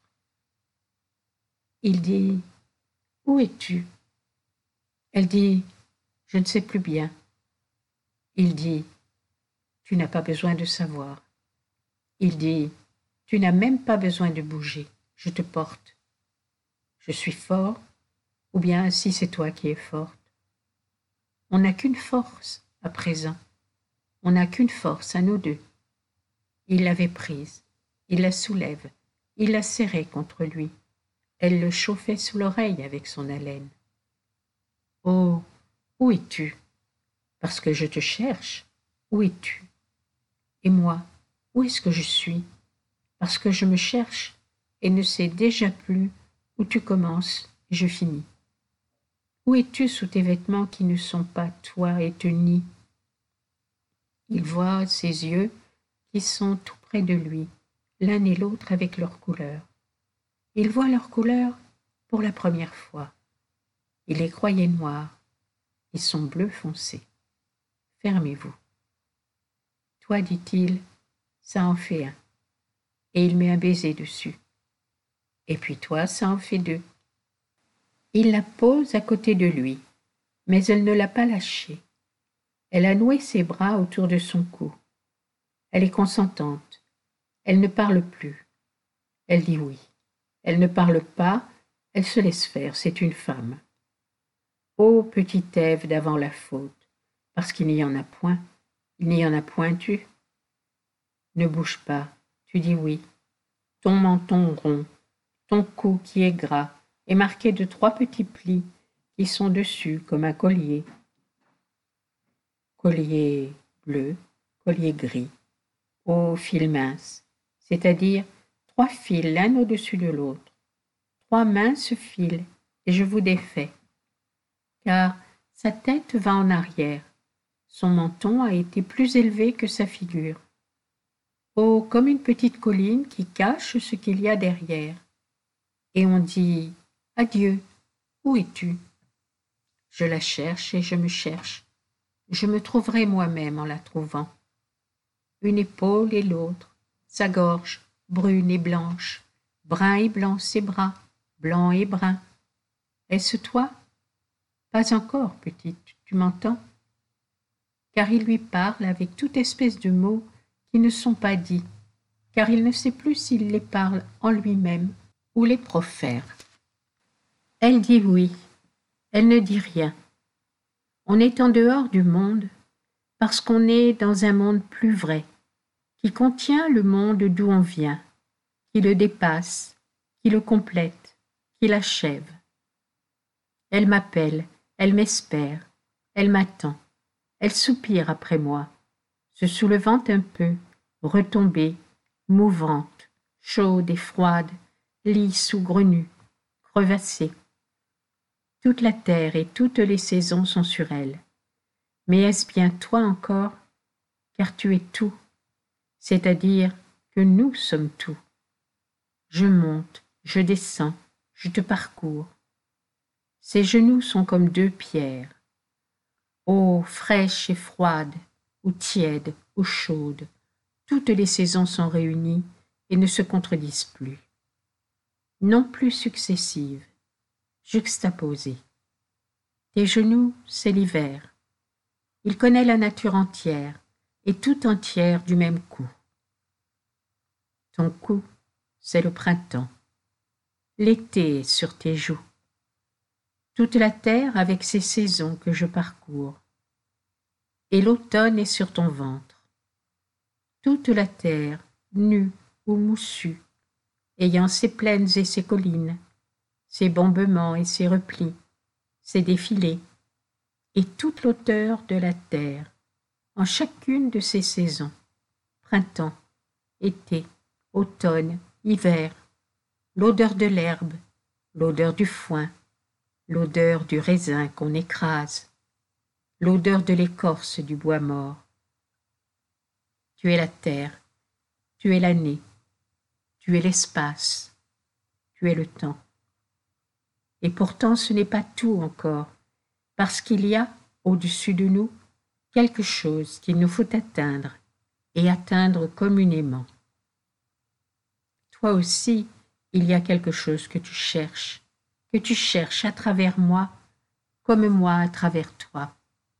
Il dit « Où es-tu » Elle dit « Je ne sais plus bien ». Il dit « Tu n'as pas besoin de savoir ». Il dit « Tu n'as même pas besoin de bouger, je te porte. Je suis fort, ou bien si c'est toi qui es forte. On n'a qu'une force à présent, on n'a qu'une force à nous deux. » Il l'avait prise, il la soulève, il la serrait contre lui. Elle le chauffait sous l'oreille avec son haleine. « Oh, où es-tu? Parce que je te cherche, où es-tu? Et moi, où est-ce que je suis? Parce que je me cherche et ne sais déjà plus où tu commences et je finis. Où es-tu sous tes vêtements qui ne sont pas toi et te nient? » Il voit ses yeux qui sont tout près de lui, l'un et l'autre avec leurs couleurs. Il voit leurs couleurs pour la première fois. Il les croyait noirs, ils sont bleu foncé. Fermez-vous. Toi, dit-il, ça en fait un. Et il met un baiser dessus. Et puis toi, ça en fait deux. Il la pose à côté de lui, mais elle ne l'a pas lâché. Elle a noué ses bras autour de son cou. Elle est consentante. Elle ne parle plus. Elle dit oui. Elle ne parle pas, elle se laisse faire, c'est une femme. Ô petite Ève d'avant la faute, parce qu'il n'y en a point, il n'y en a point eu. Ne bouge pas, tu dis oui. Ton menton rond, ton cou qui est gras, est marqué de trois petits plis qui sont dessus comme un collier. Collier bleu, collier gris, aux fils minces, c'est-à-dire trois fils l'un au-dessus de l'autre, trois minces fils, et je vous défais. Car sa tête va en arrière, son menton a été plus élevé que sa figure. Oh, comme une petite colline qui cache ce qu'il y a derrière. Et on dit « Adieu, où es-tu » Je la cherche et je me cherche. Je me trouverai moi-même en la trouvant. Une épaule et l'autre, sa gorge, brune et blanche, brun et blanc ses bras, blanc et brun. Est-ce toi? Pas encore, petite, tu m'entends? Car il lui parle avec toute espèce de mots qui ne sont pas dits, car il ne sait plus s'il les parle en lui-même ou les profère. Elle dit oui, elle ne dit rien. On est en dehors du monde parce qu'on est dans un monde plus vrai, qui contient le monde d'où on vient, qui le dépasse, qui le complète, qui l'achève. Elle m'appelle, elle m'espère, elle m'attend, elle soupire après moi, se soulevant un peu, retombée, mouvante, chaude et froide, lisse ou grenue, crevassée. Toute la terre et toutes les saisons sont sur elle. Mais est-ce bien toi encore? Car tu es tout, c'est-à-dire que nous sommes tout. Je monte, je descends, je te parcours. Ses genoux sont comme deux pierres. Ô fraîche et froide, ou tiède, ou chaude, toutes les saisons sont réunies et ne se contredisent plus. Non plus successives, juxtaposées. Tes genoux, c'est l'hiver. Il connaît la nature entière, et tout entière du même coup. Ton cou, c'est le printemps. L'été est sur tes joues. Toute la terre avec ses saisons que je parcours. Et l'automne est sur ton ventre. Toute la terre, nue ou moussue, ayant ses plaines et ses collines, ses bombements et ses replis, ses défilés, et toute l'auteur de la terre, en chacune de ses saisons, printemps, été, automne, hiver, l'odeur de l'herbe, l'odeur du foin, l'odeur du raisin qu'on écrase, l'odeur de l'écorce du bois mort. Tu es la terre, tu es l'année, tu es l'espace, tu es le temps. Et pourtant ce n'est pas tout encore, parce qu'il y a, au-dessus de nous, quelque chose qu'il nous faut atteindre, et atteindre communément. Toi aussi, il y a quelque chose que tu cherches, que tu cherches à travers moi, comme moi à travers toi.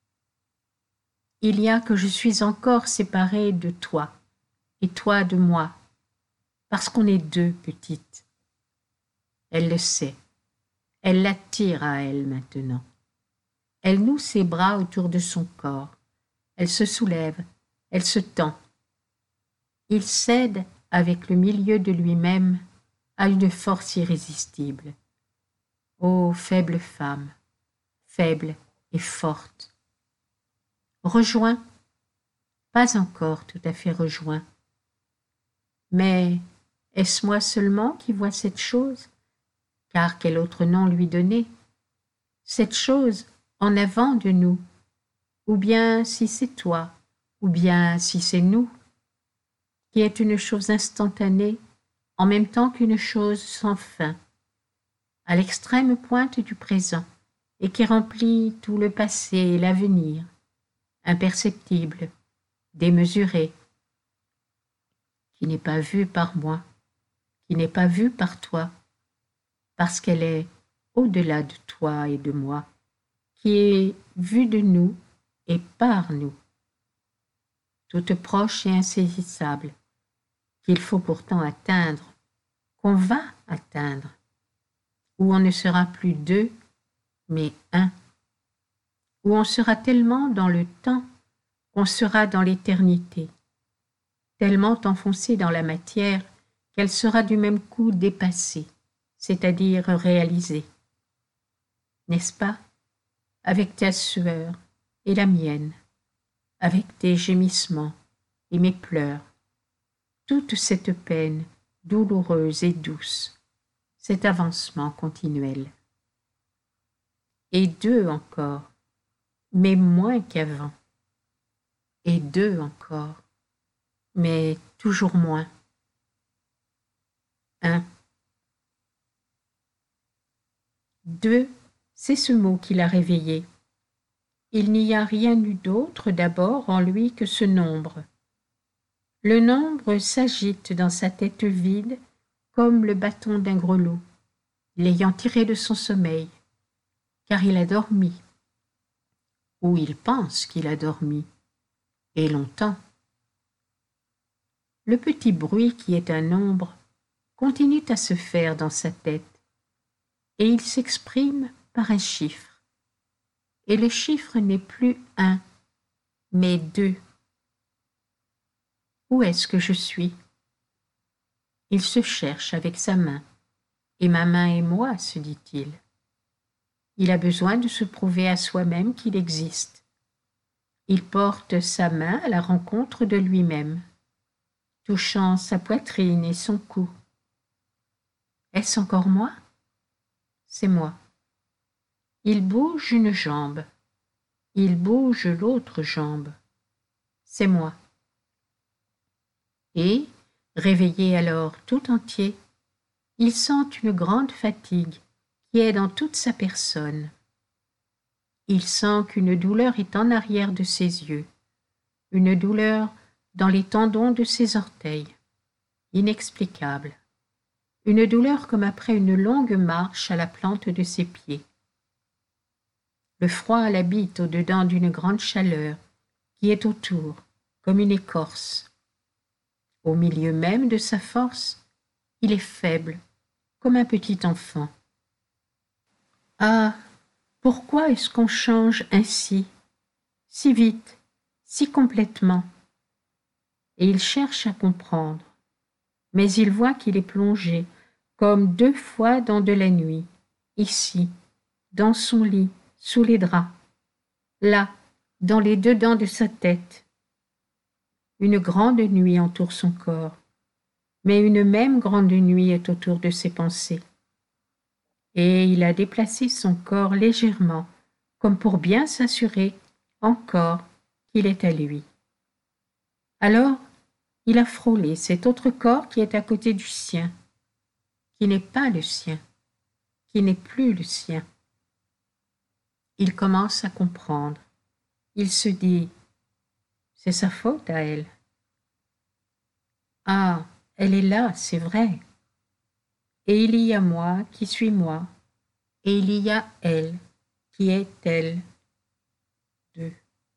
Il y a que je suis encore séparée de toi, et toi de moi, parce qu'on est deux petites. Elle le sait, elle l'attire à elle maintenant. Elle noue ses bras autour de son corps, elle se soulève, elle se tend. Il cède avec le milieu de lui-même à une force irrésistible. Ô faible femme, faible et forte. Rejoint, pas encore tout à fait rejoint. Mais est-ce moi seulement qui vois cette chose? Car quel autre nom lui donner? Cette chose en avant de nous, ou bien si c'est toi, ou bien si c'est nous, qui est une chose instantanée, en même temps qu'une chose sans fin, à l'extrême pointe du présent, et qui remplit tout le passé et l'avenir, imperceptible, démesuré, qui n'est pas vue par moi, qui n'est pas vue par toi, parce qu'elle est au-delà de toi et de moi, qui est vue de nous et par nous, toute proche et insaisissable, qu'il faut pourtant atteindre, qu'on va atteindre, où on ne sera plus deux, mais un, où on sera tellement dans le temps qu'on sera dans l'éternité, tellement enfoncée dans la matière qu'elle sera du même coup dépassée, c'est-à-dire réalisée. N'est-ce pas? Avec ta sueur et la mienne, avec tes gémissements et mes pleurs, toute cette peine douloureuse et douce, cet avancement continuel. Et deux encore, mais moins qu'avant. Et deux encore, mais toujours moins. Un. Deux, c'est ce mot qui l'a réveillé. Il n'y a rien eu d'autre d'abord en lui que ce nombre. Le nombre s'agite dans sa tête vide comme le bâton d'un grelot, l'ayant tiré de son sommeil, car il a dormi, ou il pense qu'il a dormi, et longtemps. Le petit bruit qui est un nombre continue à se faire dans sa tête, et il s'exprime par un chiffre. Et le chiffre n'est plus un, mais deux. Où est-ce que je suis? Il se cherche avec sa main, et ma main est moi, se dit-il. Il a besoin de se prouver à soi-même qu'il existe. Il porte sa main à la rencontre de lui-même, touchant sa poitrine et son cou. Est-ce encore moi? C'est moi. Il bouge une jambe. Il bouge l'autre jambe. C'est moi. Et, réveillé alors tout entier, il sent une grande fatigue qui est dans toute sa personne. Il sent qu'une douleur est en arrière de ses yeux, une douleur dans les tendons de ses orteils, inexplicable, une douleur comme après une longue marche à la plante de ses pieds. Le froid l'habite au-dedans d'une grande chaleur qui est autour, comme une écorce. Au milieu même de sa force, il est faible, comme un petit enfant. Ah, pourquoi est-ce qu'on change ainsi, si vite, si complètement? Et il cherche à comprendre, mais il voit qu'il est plongé, comme deux fois dans de la nuit, ici, dans son lit, sous les draps, là, dans les dedans de sa tête. Une grande nuit entoure son corps, mais une même grande nuit est autour de ses pensées. Et il a déplacé son corps légèrement, comme pour bien s'assurer encore qu'il est à lui. Alors, il a frôlé cet autre corps qui est à côté du sien, qui n'est pas le sien, qui n'est plus le sien. Il commence à comprendre. Il se dit, c'est sa faute à elle. Ah, elle est là, c'est vrai. Et il y a moi qui suis moi, et il y a elle qui est elle. Deux.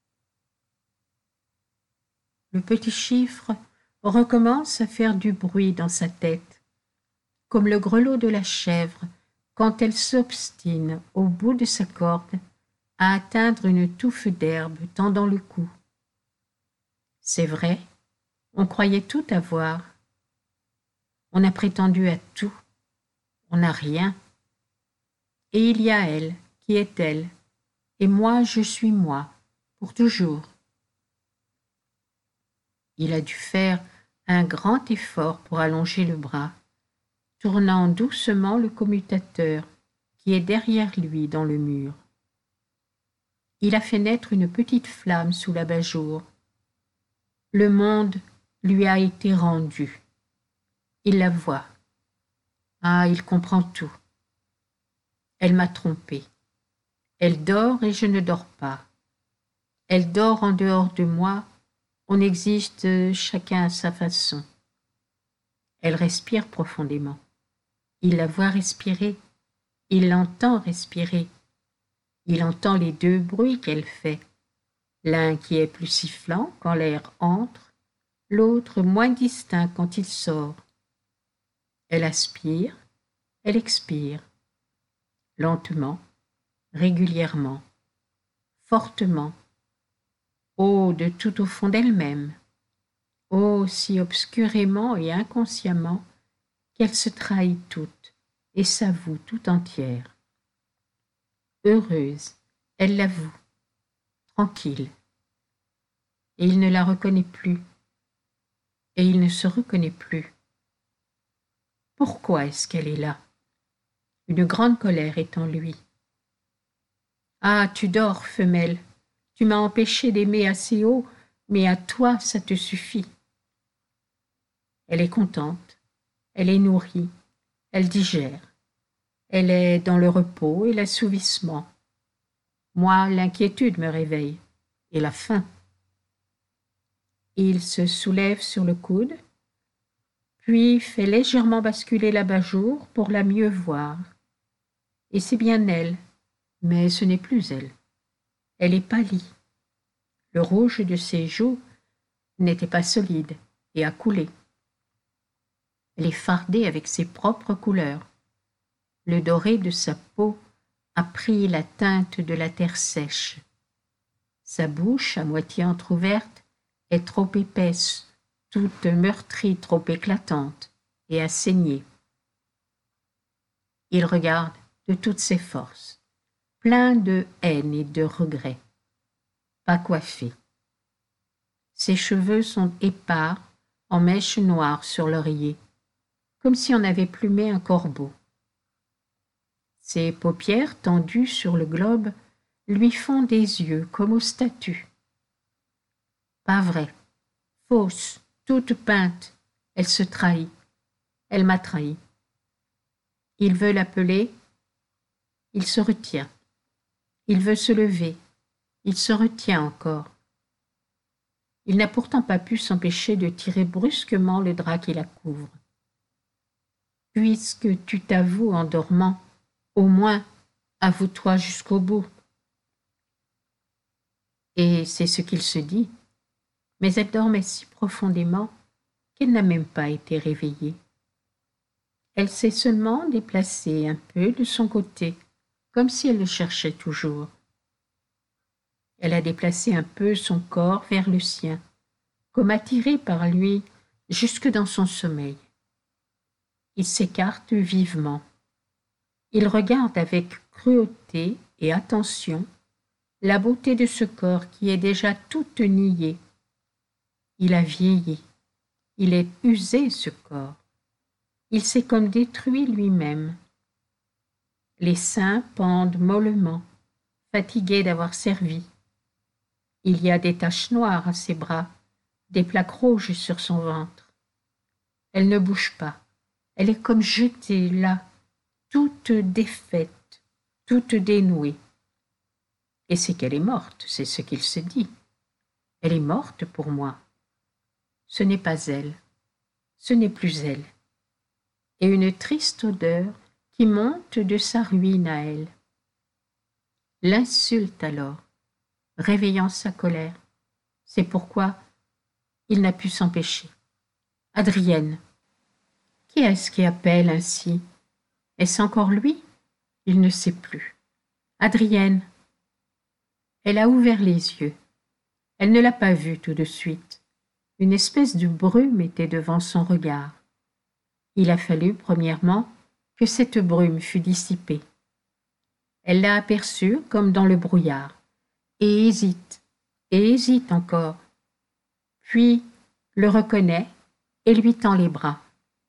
Le petit chiffre recommence à faire du bruit dans sa tête, comme le grelot de la chèvre quand elle s'obstine au bout de sa corde à atteindre une touffe d'herbe tendant le cou. C'est vrai, on croyait tout avoir. On a prétendu à tout. On n'a rien. Et il y a elle, qui est elle, et moi je suis moi, pour toujours. Il a dû faire un grand effort pour allonger le bras, tournant doucement le commutateur qui est derrière lui dans le mur. Il a fait naître une petite flamme sous l'abat-jour. Le monde lui a été rendu. Il la voit. Ah, il comprend tout. Elle m'a trompé. Elle dort et je ne dors pas. Elle dort en dehors de moi. On existe chacun à sa façon. Elle respire profondément. Il la voit respirer. Il l'entend respirer. Il entend les deux bruits qu'elle fait. L'un qui est plus sifflant quand l'air entre, l'autre moins distinct quand il sort. Elle aspire, elle expire. Lentement, régulièrement, fortement. Oh, de tout au fond d'elle-même. Oh, si obscurément et inconsciemment qu'elle se trahit toute et s'avoue tout entière. Heureuse, elle l'avoue, tranquille. Et il ne la reconnaît plus, et il ne se reconnaît plus. Pourquoi est-ce qu'elle est là? Une grande colère est en lui. Ah, tu dors, femelle, tu m'as empêché d'aimer assez haut, mais à toi ça te suffit. Elle est contente, elle est nourrie, elle digère. Elle est dans le repos et l'assouvissement. Moi, l'inquiétude me réveille, et la faim. Il se soulève sur le coude, puis fait légèrement basculer l'abat-jour pour la mieux voir. Et c'est bien elle, mais ce n'est plus elle. Elle est pâlie. Le rouge de ses joues n'était pas solide et a coulé. Elle est fardée avec ses propres couleurs. Le doré de sa peau a pris la teinte de la terre sèche. Sa bouche, à moitié entr'ouverte, est trop épaisse, toute meurtrie, trop éclatante, et a saigné. Il regarde de toutes ses forces, plein de haine et de regret. Pas coiffé. Ses cheveux sont épars, en mèches noires sur l'oreiller, comme si on avait plumé un corbeau. Ses paupières tendues sur le globe lui font des yeux comme aux statues. Pas vrai, fausse, toute peinte, elle se trahit, elle m'a trahi. Il veut l'appeler, il se retient. Il veut se lever, il se retient encore. Il n'a pourtant pas pu s'empêcher de tirer brusquement le drap qui la couvre. Puisque tu t'avoues en dormant, au moins, avoue-toi jusqu'au bout. Et c'est ce qu'il se dit. Mais elle dormait si profondément qu'elle n'a même pas été réveillée. Elle s'est seulement déplacée un peu de son côté, comme si elle le cherchait toujours. Elle a déplacé un peu son corps vers le sien, comme attirée par lui jusque dans son sommeil. Il s'écarte vivement. Il regarde avec cruauté et attention la beauté de ce corps qui est déjà toute niée. Il a vieilli. Il est usé, ce corps. Il s'est comme détruit lui-même. Les seins pendent mollement, fatigués d'avoir servi. Il y a des taches noires à ses bras, des plaques rouges sur son ventre. Elle ne bouge pas. Elle est comme jetée là, toute défaite, toute dénouée. Et c'est qu'elle est morte, c'est ce qu'il se dit. Elle est morte pour moi. Ce n'est pas elle. Ce n'est plus elle. Et une triste odeur qui monte de sa ruine à elle. L'insulte alors, réveillant sa colère. C'est pourquoi il n'a pu s'empêcher. Adrienne. Qui est-ce qui appelle ainsi? Est-ce encore lui? Il ne sait plus. Adrienne. Elle a ouvert les yeux. Elle ne l'a pas vu tout de suite. Une espèce de brume était devant son regard. Il a fallu, premièrement, que cette brume fût dissipée. Elle l'a aperçu comme dans le brouillard, et hésite, et hésite encore, puis le reconnaît et lui tend les bras.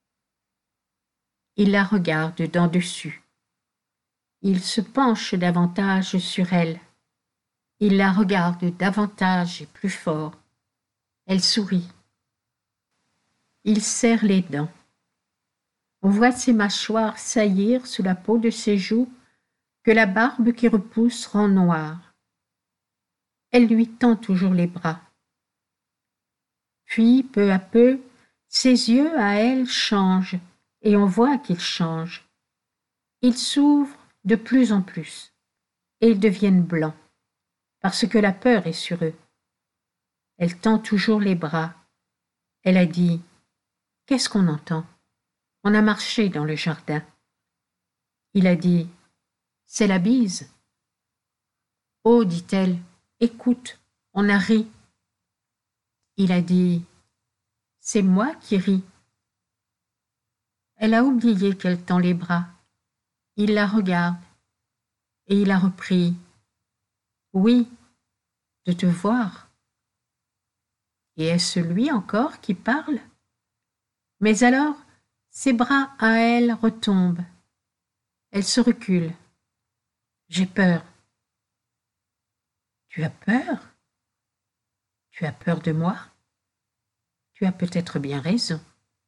Il la regarde d'en dessus. Il se penche davantage sur elle. Il la regarde davantage et plus fort. Elle sourit. Il serre les dents. On voit ses mâchoires saillir sous la peau de ses joues que la barbe qui repousse rend noire. Elle lui tend toujours les bras. Puis, peu à peu, ses yeux à elle changent, et on voit qu'ils changent. Ils s'ouvrent de plus en plus, et ils deviennent blancs, parce que la peur est sur eux. Elle tend toujours les bras. Elle a dit « Qu'est-ce qu'on entend ?» On a marché dans le jardin. Il a dit « C'est la bise. » « Oh, dit-elle, écoute, on a ri. » Il a dit « C'est moi qui ris. » Elle a oublié qu'elle tend les bras. Il la regarde, et il a repris « Oui, de te voir. » Et est-ce lui encore qui parle? Mais alors, ses bras à elle retombent. Elle se recule. J'ai peur. Tu as peur? Tu as peur de moi? Tu as peut-être bien raison.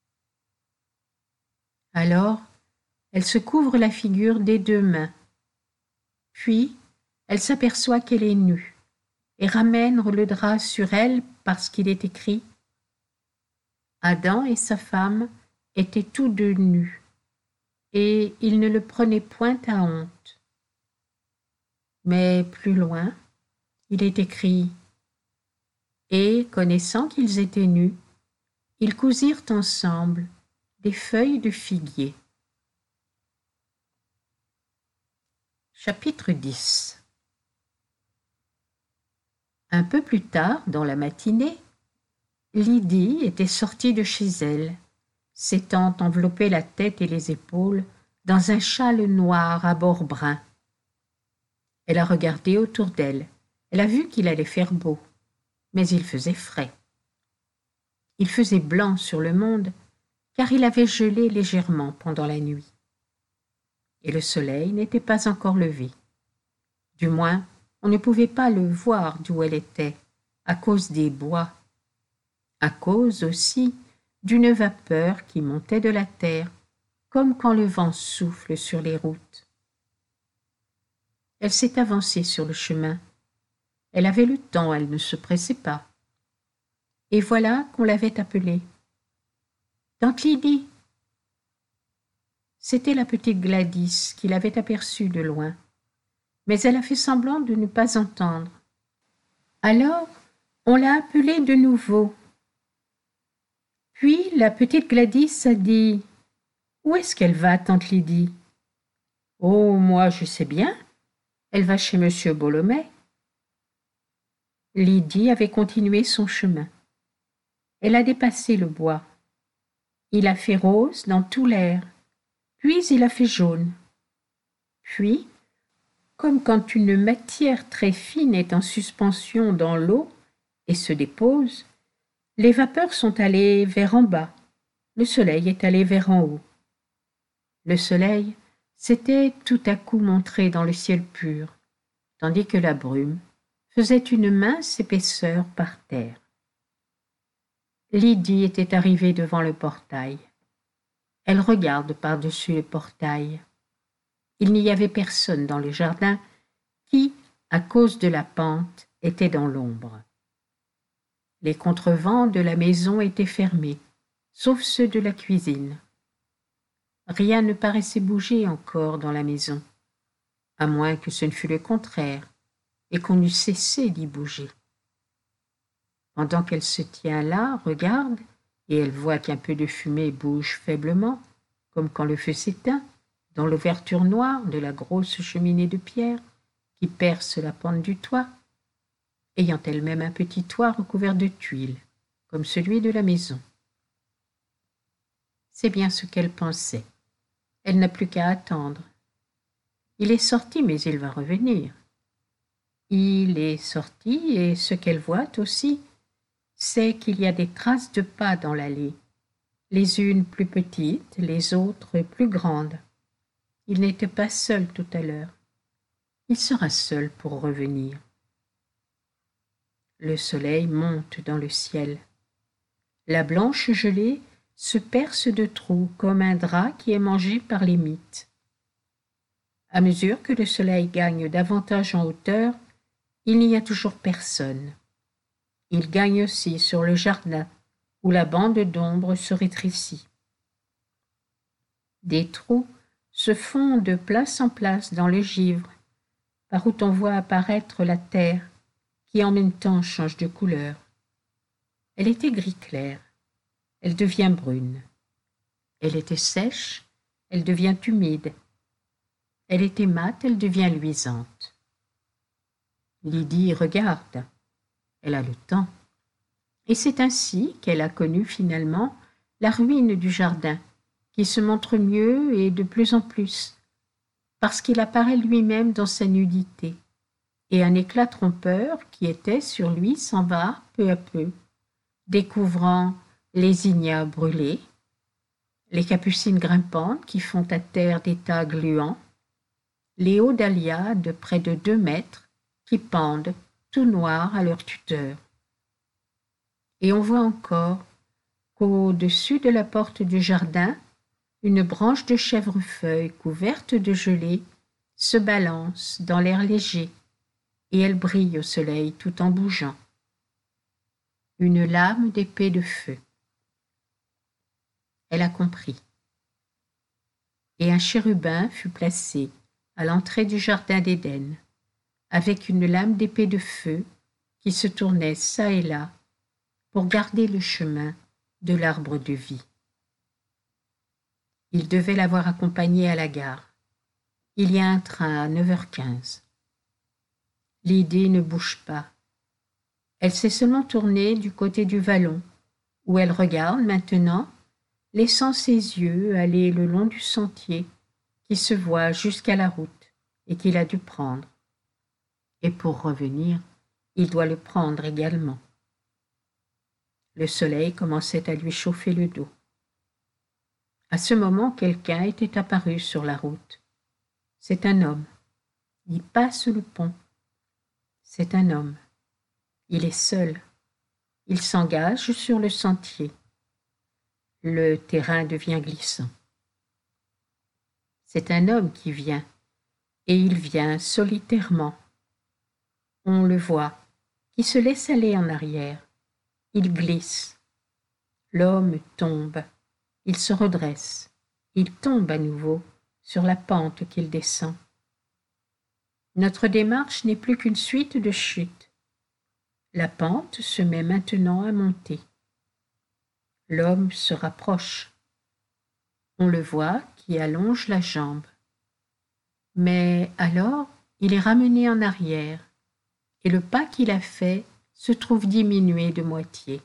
Alors, elle se couvre la figure des deux mains. Puis, elle s'aperçoit qu'elle est nue et ramène le drap sur elle parce qu'il est écrit « Adam et sa femme étaient tous deux nus, et ils ne le prenaient point à honte. » Mais plus loin, il est écrit « Et, connaissant qu'ils étaient nus, ils cousirent ensemble des feuilles de figuier. » Chapitre dix. Un peu plus tard, dans la matinée, Lydie était sortie de chez elle, s'étant enveloppée la tête et les épaules dans un châle noir à bords bruns. Elle a regardé autour d'elle. Elle a vu qu'il allait faire beau, mais il faisait frais. Il faisait blanc sur le monde, car il avait gelé légèrement pendant la nuit. Et le soleil n'était pas encore levé. Du moins, on ne pouvait pas le voir d'où elle était, à cause des bois, à cause aussi d'une vapeur qui montait de la terre, comme quand le vent souffle sur les routes. Elle s'est avancée sur le chemin. Elle avait le temps, elle ne se pressait pas. Et voilà qu'on l'avait appelée. « Tante Lydie !» C'était la petite Gladys qui l'avait aperçue de loin, mais elle a fait semblant de ne pas entendre. Alors, on l'a appelée de nouveau. Puis la petite Gladys a dit « Où est-ce qu'elle va, tante Lydie ?»« Oh, moi, je sais bien. Elle va chez monsieur Bolomey. » Lydie avait continué son chemin. Elle a dépassé le bois. Il a fait rose dans tout l'air, puis il a fait jaune. Puis, comme quand une matière très fine est en suspension dans l'eau et se dépose, les vapeurs sont allées vers en bas, le soleil est allé vers en haut. Le soleil s'était tout à coup montré dans le ciel pur, tandis que la brume faisait une mince épaisseur par terre. Lydie était arrivée devant le portail. Elle regarde par-dessus le portail. Il n'y avait personne dans le jardin qui, à cause de la pente, était dans l'ombre. Les contrevents de la maison étaient fermés, sauf ceux de la cuisine. Rien ne paraissait bouger encore dans la maison, à moins que ce ne fût le contraire, et qu'on eût cessé d'y bouger. Pendant qu'elle se tient là, regarde, et elle voit qu'un peu de fumée bouge faiblement, comme quand le feu s'éteint, dans l'ouverture noire de la grosse cheminée de pierre qui perce la pente du toit, ayant elle-même un petit toit recouvert de tuiles, comme celui de la maison. C'est bien ce qu'elle pensait. Elle n'a plus qu'à attendre. Il est sorti, mais il va revenir. Il est sorti, et ce qu'elle voit aussi, c'est qu'il y a des traces de pas dans l'allée, les unes plus petites, les autres plus grandes. Il n'était pas seul tout à l'heure. Il sera seul pour revenir. Le soleil monte dans le ciel. La blanche gelée se perce de trous comme un drap qui est mangé par les mites. À mesure que le soleil gagne davantage en hauteur, il n'y a toujours personne. Il gagne aussi sur le jardin, où la bande d'ombre se rétrécit. Des trous se font de place en place dans le givre, par où on voit apparaître la terre, qui en même temps change de couleur. Elle était gris clair, elle devient brune. Elle était sèche, elle devient humide. Elle était mate, elle devient luisante. Lydie regarde, elle a le temps. Et c'est ainsi qu'elle a connu finalement la ruine du jardin, qui se montre mieux et de plus en plus, parce qu'il apparaît lui-même dans sa nudité, et un éclat trompeur qui était sur lui s'en va peu à peu, découvrant les ignas brûlés, les capucines grimpantes qui font à terre des tas gluants, les hauts dahlias de près de deux mètres qui pendent tout noirs à leur tuteur. Et on voit encore qu'au-dessus de la porte du jardin, une branche de chèvrefeuille couverte de gelée se balance dans l'air léger, et elle brille au soleil tout en bougeant. Une lame d'épée de feu. Elle a compris. Et un chérubin fut placé à l'entrée du jardin d'Éden, avec une lame d'épée de feu qui se tournait çà et là pour garder le chemin de l'arbre de vie. Il devait l'avoir accompagnée à la gare. Il y a un train à neuf heures quinze. Lydie ne bouge pas. Elle s'est seulement tournée du côté du vallon, où elle regarde maintenant, laissant ses yeux aller le long du sentier qui se voit jusqu'à la route et qu'il a dû prendre. Et pour revenir, il doit le prendre également. Le soleil commençait à lui chauffer le dos. À ce moment, quelqu'un était apparu sur la route. C'est un homme. Il passe le pont. C'est un homme. Il est seul. Il s'engage sur le sentier. Le terrain devient glissant. C'est un homme qui vient, et il vient solitairement. On le voit, qui se laisse aller en arrière. Il glisse. L'homme tombe. Il se redresse. Il tombe à nouveau sur la pente qu'il descend. Notre démarche n'est plus qu'une suite de chutes. La pente se met maintenant à monter. L'homme se rapproche. On le voit qui allonge la jambe. Mais alors, il est ramené en arrière, et le pas qu'il a fait se trouve diminué de moitié.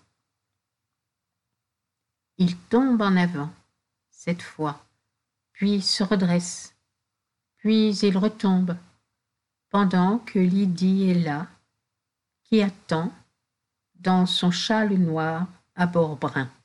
Il tombe en avant, cette fois, puis se redresse, puis il retombe, pendant que Lydie est là, qui attend, dans son châle noir à bords bruns.